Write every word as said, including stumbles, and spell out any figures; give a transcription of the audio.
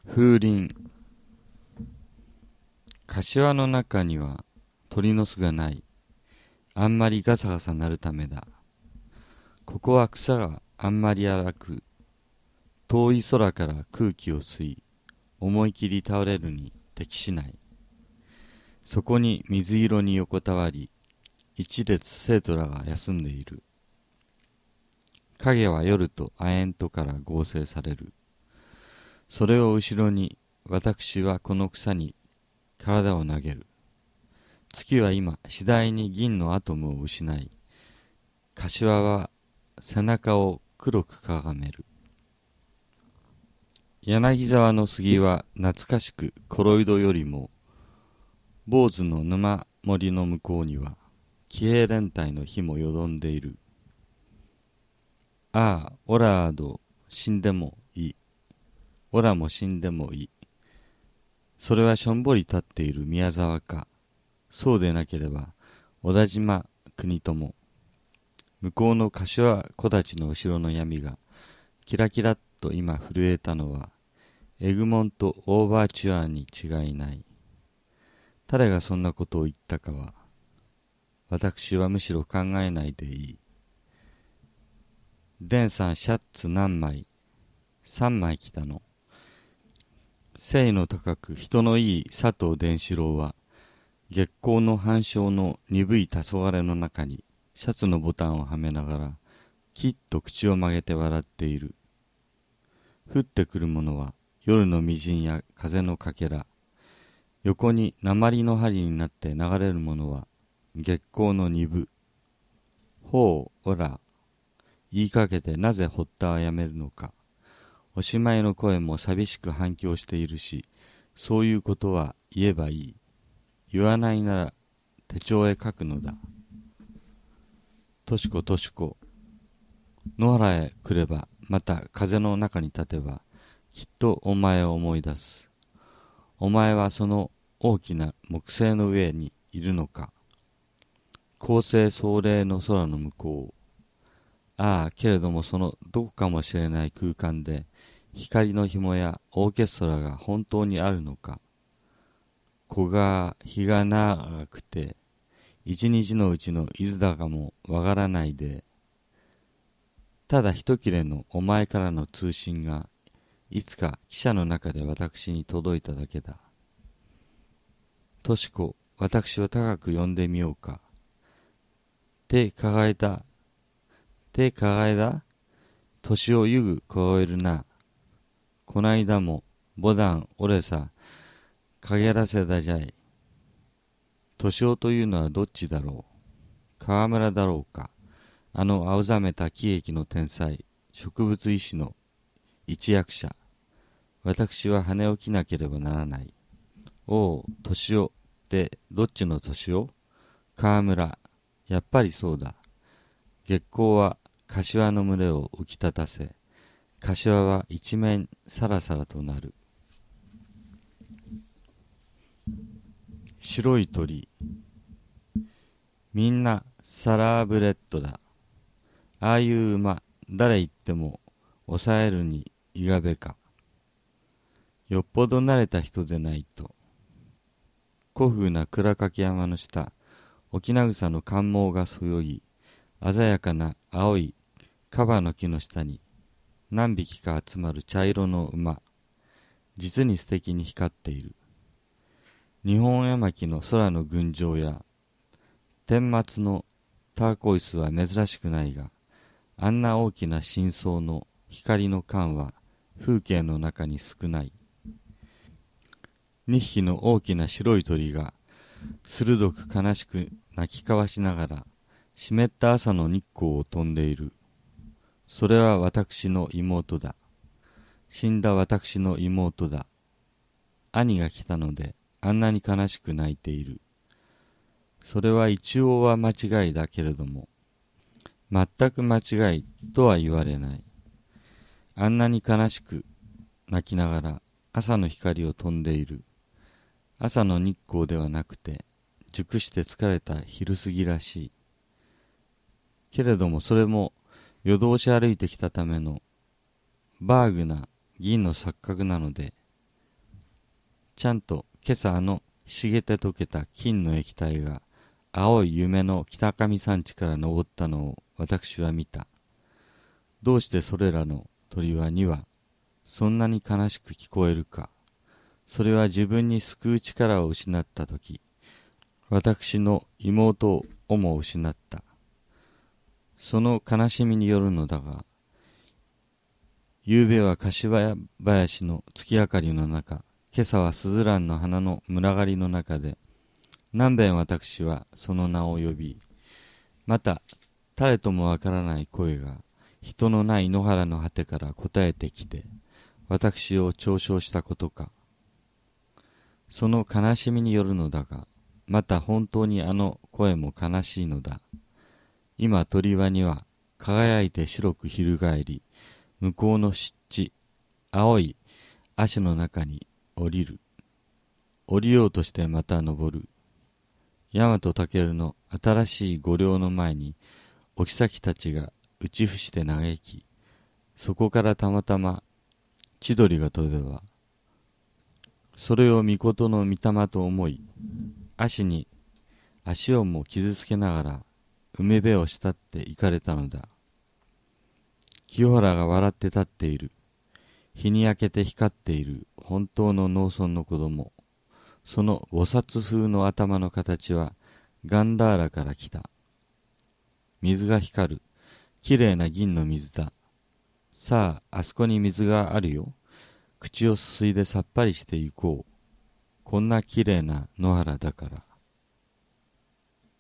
風鈴。柏の中には鳥の巣がない。あんまりガサガサ鳴るためだ。ここは草があんまり荒く、遠い空から空気を吸い、思い切り倒れるに適しない。そこに水色に横たわり、一列生徒らが休んでいる。影は夜と亜鉛とから合成される。それを後ろに私はこの草に体を投げる。月は今次第に銀のアトムを失い、柏は背中を黒くかがめる。柳沢の杉は懐かしくコロイドよりも、坊主の沼森の向こうには騎兵連隊の火もよどんでいる。ああ、オラード死んでもいい。オラも死んでもいい。それはしょんぼり立っている宮沢か。そうでなければ小田島国友。向こうの柏木立の後ろの闇がキラキラっと今震えたのはエグモント・オーバーチュアに違いない。誰がそんなことを言ったかは私はむしろ考えないでいい。デンさんシャツ何枚？三枚着たの。背の高く人のいい佐藤伝四郎は月光の反射の鈍い黄昏の中にシャツのボタンをはめながらきっと口を曲げて笑っている。降ってくるものは夜のみじんや風のかけら、横に鉛の針になって流れるものは月光の二分。ほうおら言いかけてなぜ堀田はやめるのか。おしまいの声も寂しく反響しているし、そういうことは言えばいい。言わないなら手帳へ書くのだ。としことしこ。野原へ来れば、また風の中に立てば、きっとお前を思い出す。お前はその大きな木星の上にいるのか。高青壮麗の空の向こう。ああ、けれどもそのどこかもしれない空間で、光の紐やオーケストラが本当にあるのか。小が日が長くて、一日のうちのいつだかもわからないで、ただ一切れのお前からの通信が、いつか汽車の中で私に届いただけだ。としこ、私を高く呼んでみようか。手抱えた。手抱えた。年をゆぐ超えるな。こないだも、ボダン、俺さ、陰らせだじゃい。年をというのはどっちだろう。河村だろうか。あの青ざめた喜劇の天才、植物医師の一役者。私は羽を着なければならない。おう、年をってどっちの年を？河村。やっぱりそうだ。月光は柏の群れを浮き立たせ、柏は一面さらさらとなる。白い鳥。みんなサラーブレッドだ。ああいう馬、誰言っても抑えるにいがべか。よっぽど慣れた人でないと。古風な倉掛山の下、沖縄草の寒毛がそよぎ、鮮やかな青いカバの木の下に何匹か集まる茶色の馬、実に素敵に光っている。日本山木の空の群青や天末のターコイスは珍しくないが、あんな大きな深層の光の感は風景の中に少ない。二匹の大きな白い鳥が鋭く悲しく鳴き交わしながら湿った朝の日光を飛んでいる。それは私の妹だ。死んだ私の妹だ。兄が来たのであんなに悲しく泣いている。それは一応は間違いだけれども、全く間違いとは言われない。あんなに悲しく泣きながら朝の光を飛んでいる。朝の日光ではなくて、熟して疲れた昼過ぎらしい。けれどもそれも夜通し歩いてきたためのバーグな銀の錯覚なので、 ちゃんと今朝あの茂って溶けた金の液体が青い夢の北上山地から昇ったのを私は見た。どうしてそれらの鳥はにはそんなに悲しく聞こえるか。それは自分に救う力を失ったとき、私の妹をも失った。その悲しみによるのだが、夕べは柏林の月明かりの中、今朝はスズランの花の群がりの中で、何べん私はその名を呼び、また誰ともわからない声が人のない野原の果てから答えてきて、私を嘲笑したことか。その悲しみによるのだが、また本当にあの声も悲しいのだ。今鳥羽には輝いて白く翻り、向こうの湿地、青い足の中に降りる。降りようとしてまた登る。大和武の新しい御陵の前に、お妃たちが打ち伏して嘆き、そこからたまたま千鳥が飛べば、それを御事の御霊と思い、足に足をも傷つけながら梅辺を慕って行かれたのだ。清原が笑って立っている。日に焼けて光っている本当の農村の子供。その菩薩風の頭の形はガンダーラから来た。水が光る。きれいな銀の水だ。さあ、あそこに水があるよ。口をすすいでさっぱりして行こう。こんなきれいな野原だから。